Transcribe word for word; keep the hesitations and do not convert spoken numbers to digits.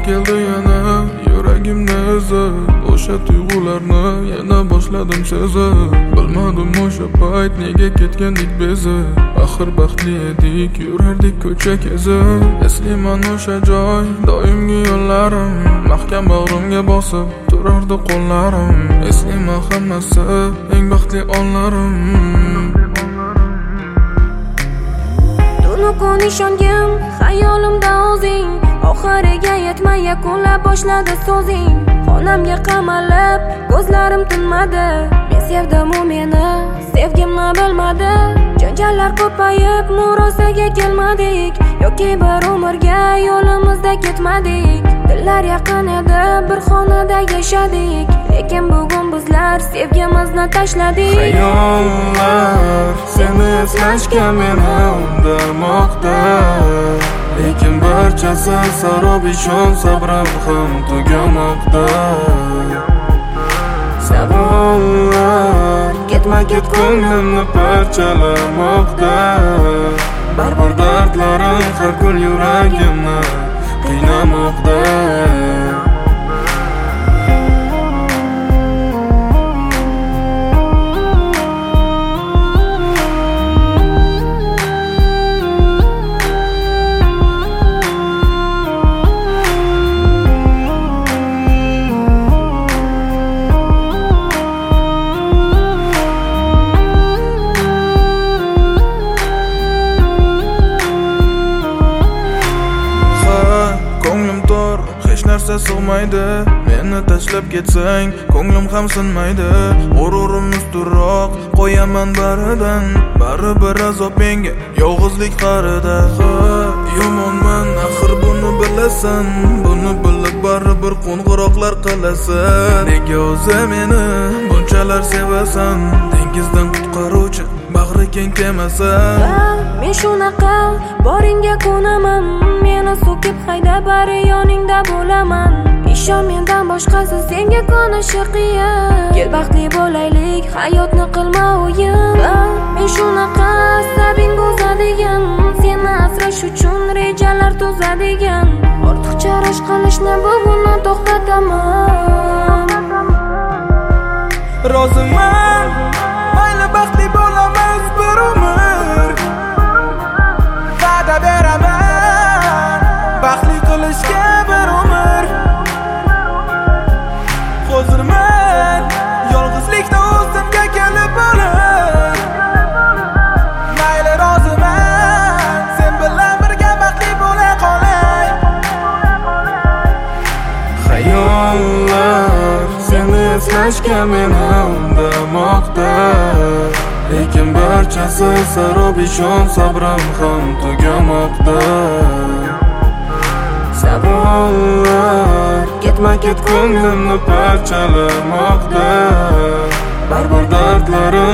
keldi yana yuragimni ezib, o'sha tuyg'ularni yana boshladim sezib. Bilmadim o'sha payt nega ketgandik bezib, axir baxtli edik, yurardik ko'cha kezib. Eslayman o'sha joy, doimgi yo'llarim, mahkam bag'rimga bosib turardi qo'llarim. Eslayman hammasi eng baxtli onlarim. Tunu kun ishongim xayolimda o'zing, oxiriga yetmay yakunlab boshladi so'zing. Xonamga qamalib ko'zlarim tinmadi, men sevdim u meni sevgimni bilmadi. Janjallar ko'payib murosaga kelmadik, yoki bir umrga yo'limizda ketmadik. Dillar yaqin edi, bir xonada yashadik, lekin bugun bizlar sevgimizni tashladik. Xayollar seni eslashga meni undamoqda, lekin barchasi sarob, ishon sabrim ham tugamoqda. Savollar ketma-ket ko'nglimni parchalamoqda, baribir dardlarim har kun yuragimni qiynamoqda. Hech narsa sig'maydi, meni tashlab ketsang ko'nglim ham sinmaydi. G'ururim ustunroq qo'yaman baridan, baribir azob menga yolg'izlik qarida. Ha, yomonman axir buni bilasan, buni bilib baribir qo'ng'iroqlar qilasan. Nega o'zi meni bunchalar sevasan, dengizdan qutqaruvchi bag'ri keng kemasan. Men shunaqa boringga ko'naman, meni so'kib hayda bari yoningda bo'laman. Ishon, mendan boshqasi senga ko'nishi qiyin. Kel baxtli bo'laylik, hayotni qilma o'yin. Men shunaqa sabing buzadigan, seni asrash uchun rejalar tuzadigan. Ortiqcha rashk qilishni bugun to'xtataman. Roziman, mayli baxtli bo'lamiz bir umr, va'da beraman baxtli qilishga bir umr. Hozirman yolg'izlikda o'zimga kelib bo'lib, mayli roziman sen bilan birga baxtli bo'la qolay. Xayollar seni eslashga meni undamoqda, lekin barchasi sarob, ishon sabrim ham tugamoqda. Savollar ketma-ket ko'nglimni parchalamoqda, baribir dardlarim